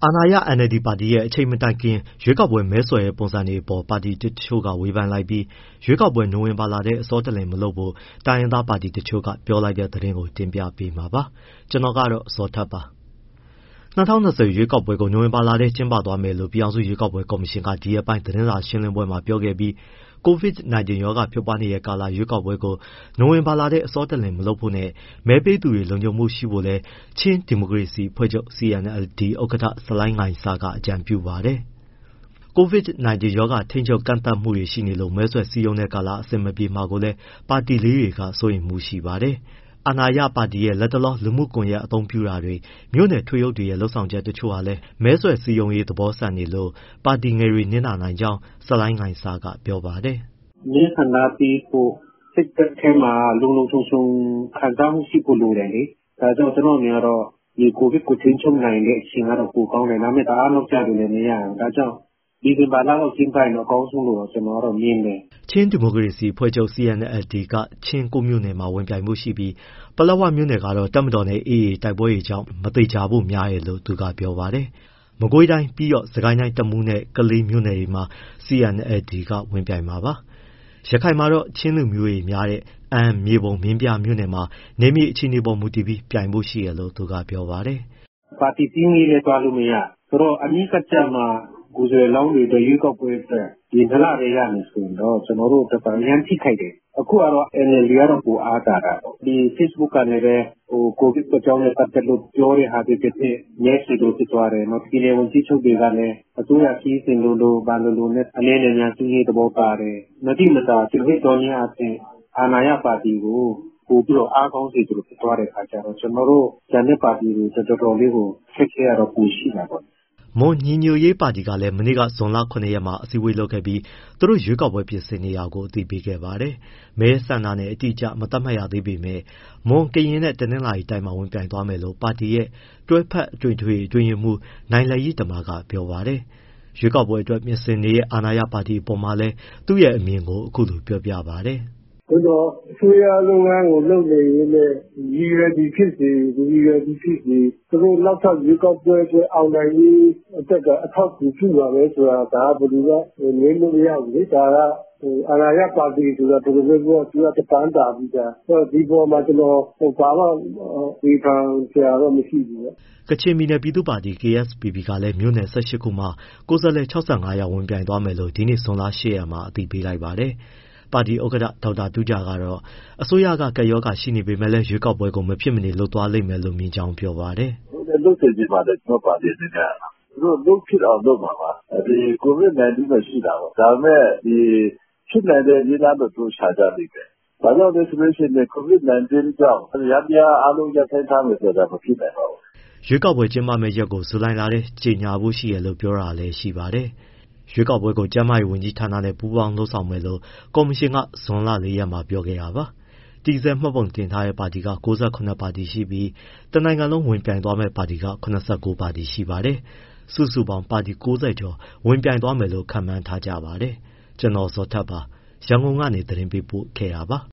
အာဏာရ NLD ပါတီရဲ့အချိန်မတိုင်ခင်ရွေးကောက်ပွဲမဲဆွယ်တဲ့ပုံစံတွေအပေါ်ပါတီတချို့ကဝေဖန်လိုက်ပြီးရွေးကောက်ပွဲနိုဝင်ဘာလထဲအစောတလင်မလုပ်ဖို့တိုင်းရင်းသားပါတီတချို့ကပြောလိုက်တဲ့သတင်းကိုတင်ပြပေးမှာပါ။ကျွန်တော်ကတော့ဇော်ထက်ပါ။2020ရွေးကောက်ပွဲကိုနိုဝင်ဘာလထဲကျင်းပသွားမယ်လို့ပြည်အောင်စုရွေးကောက်ပွဲကော်မရှင်ကဒီရက်ပိုင်းသတင်းစာရှင်းလင်းပွဲမှာပြောခဲ့ပြီး COVID-19 ရောဂါဖြစ်ပွားနေတဲ့ကာလရွေးကောက်ပွဲကိုနိုဝင်ဘာလထဲအစောတလင်မလုပ်ဖို့နဲ့မဲပေးသူတွေလုံခြုံမှုရှိဖို့လည်းချင်းဒီမိုကရေစီအဖွဲ့ချုပ် CNLD ဥက္ကဋ္ဌဆလိုင်းငိုင်ဆာကအကြံပြုပါတယ်။ COVID-19 ရောဂါထိန်းချုပ်ကန့်သတ်မှုတွေရှိနေလို့မဲဆွယ်စည်းရုံးတဲ့ကာလအဆင်မပြေမှာကိုလည်းပါတီလေးတွေကစိုးရိမ်မှုရှိပါတယ်။ အာဏာရပါတီရဲ့လတ်တလောလူမှုကွန်ရက်အသုံးပြုတာတွေမြို့နယ်ထွေအုပ်တွေရဲ့လုပ်ဆောင်ချက်တချို့ဟာလည်းမဲဆွယ်စည်းရုံးရေးသဘောဆန်နေလို့ပါတီငယ်တွေနစ်နာနိုင်ကြောင်းဆလိုင်းငိုင်ဆာကပြောပါတယ်။မဲဆန္ဒပေးဖို့စိတ်သက်ထဲမှာလုံလုံခြုံခြုံခံစားမှုရှိဖို့လိုတယ်လေ။ဒါကြောင့်ကျွန်တော်မြင်တော့ဒီကိုဗစ်ကိုထိန်းချုပ်နိုင်တဲ့အချိန်ကတော့ပိုကောင်းတယ်။ဒါပေမဲ့တအားလောက်ကြတယ်လည်းမရဘူး။ဒါကြောင့်ဒီဇင်ဘာလလောက်ကျင်းပရင်တော့အကောင်းဆုံးလို့ကျွန်တော်ကတော့မြင်တယ်။ချင်းဒီမိုကရေစီအဖွဲ့ချုပ် CNLD ကချင်း9မြို့နယ်မှာဝင်ပြိုင်မှုရှိပြီးပလက်ဝမြို့နယ်ကတော့တပ်မတော်နဲ့ AA တိုက်ပွဲတွေကြောင့်မသေချာဖို့များတယ်လို့သူကပြောပါတယ်။မကွေးတိုင်းပြီးတော့စစ်ကိုင်းတိုင်းတမူးနဲ့ကလေးမြို့နယ်တွေမှာ CNLD ကဝင်ပြိုင်မှာပါ။ရခိုင်မှာတော့ချင်းလူမျိုးတွေများတဲ့အမ်းမြေပုံမင်းပြားမြို့နယ်မှာနေမြေအခြေအနေပေါ်မူတည်ပြီးပြိုင်ဖို့ရှိတယ်လို့သူကပြောပါတယ်။ပါတီတင်းကြီးလည်းသွားလို့မရဆိုတော့အနည်းကကြမှာကိုယ်စားလှယ်လောင်းတွေရွေးကောက်ပွဲအတွက်ဒီနလတွေရမယ်ဆိုရင်တော့ကျွန်တော်တို့တော်တော်ရမ်းထိခိုက်တယ်။အခုကတော့ NLD ကတော့ပိုအားတာတာ။ဒီ Facebook ကနေလည်းကိုဗစ်အကြောင်းနဲ့ပတ်သက်လို့ပြောတဲ့ဟာတွေဖြစ်ဖြစ်မျက်စိလိုဖြစ်သွားတယ်။ဒီလေဝန်ကြီးချုပ်တွေကလည်းအစိုးရစီးစင်လို့ဘာလို့နဲ့အနေနဲ့ညာစီးရေးသဘောပါတယ်။မတိမတာဒီဟိတော်ကြီးအပြင်အာဏာရပါတီကိုပို့ပြီးတော့အားကောင်းစေသူဖြစ်သွားတဲ့အခါကျတော့ကျွန်တော်တို့ဂျန်တဲ့ပါတီတွေတော်တော်လေးကိုခက်ခဲရတော့ပိုရှိတာပေါ့။မွန်ညီညွတ်ရေးပါတီကလည်းမနေ့ကဇွန်လ 9 ရက်မှာအစည်းအဝေးလုပ်ခဲ့ပြီးသူတို့ရွေးကောက်ပွဲပြင်ဆင်နေတာကိုအသိပေးခဲ့ပါတယ်။မဲဆန္ဒနဲ့အတိအကျမသတ်မှတ်ရသေးပေမဲ့မွန်ကရင်နဲ့တနင်္သာရီတိုင်းမှာဝင်ပြိုင်သွားမယ်လို့ပါတီရဲ့တွဲဖက်အတွင်းရေးမှူးနိုင်လည်တမကပြောပါတယ်။ရွေးကောက်ပွဲအတွက်ပြင်ဆင်နေတဲ့အာဏာရပါတီအပေါ်မှာလည်းသူ့ရဲ့အမြင်ကိုအခုလိုပြောပြပါတယ်။တော့အစိုးရလုပ်ငန်းကိုလုပ်နေရင်လည်းရည်ရွယ်သည်ဖြစ်စေသူတို့နောက်ထပ်ရွေးကောက်ပွဲအတွက်အောင်နိုင်ရေးအတွက်ကအထောက်အကူပြုပါမယ်ဆိုတာဒါကဘယ်လိုလဲငြင်းလို့မရဘူးလေဒါကအာဏာရပါတီဆိုတာဘယ်လိုလဲသူကတပန်းတာပြီးတာဒီပေါ်မှာကျွန်တော်ဘာမှဒီခံဆရာတော့မရှိဘူးလေကချင်ပြည်နယ်ပြည်သူ့ပါတီ KSPP ကလည်းမြို့နယ်18ခုမှာကိုယ်စားလှယ်65ယောက်ဝင်ပြိုင်သွားမယ်လို့ဒီနေ့ဇွန်လ8ရက်မှာအသိပေးလိုက်ပါတယ်။ပါတီဥက္ကဋ္ဌဒေါက်တာတူးဂျာကတော့အစိုးရကကပ်ရောဂါရှိနေပေမဲ့လည်းရွေးကောက်ပွဲကိုမဖြစ်မနေလုပ်သွားလိမ့်မယ်လို့မြင်ကြောင်းပြောပါတယ်။လုပ်တယ်ဒီမှာလည်းကျွန်တော်ပါတီအနေနဲ့သူတို့လုပ်ဖြစ်အောင်လုပ်မှာပါ။ဒီ COVID-19 ပဲရှိတာပေါ့။ဒါပေမဲ့ဒီဖြစ်နိုင်တဲ့ဒီလားတော့သူရှာကြလိမ့်မယ်။ဘာကြောင့်လဲဆိုလို့ရှိရင် COVID-19 ကြောင့်ရပြအားလုံးရပ်ဆိုင်းထားမယ်ဆိုတာမဖြစ်နိုင်ပါဘူး။ရွေးကောက်ပွဲကျင်းပမယ့်ရက်ကိုဇူလိုင်လထဲကြေညာဖို့ရှိရလို့ပြောတာလည်းရှိပါတယ်။ရွေးကောက်ပွဲကိုကျန်းမာရေးဝန်ကြီးဌာနနဲ့ပူးပေါင်းလုပ်ဆောင်မယ်လို့ကော်မရှင်ကဇွန်လ 4 ရက်မှာပြောခဲ့တာပါ။တည်ဆဲမှတ်ပုံတင်ထားတဲ့ပါတီက68ပါတီရှိပြီးတနိုင်ငံလုံးဝင်ပြိုင်သွားမယ့်ပါတီက89ပါတီရှိပါတယ်။စုစုပေါင်းပါတီ90ကျော်ဝင်ပြိုင်သွားမယ်လို့ခန့်မှန်းထားကြပါတယ်။ကျွန်တော်ဇော်ထက်ပါရန်ကုန်ကနေသတင်းပေးပို့ခဲ့တာပါ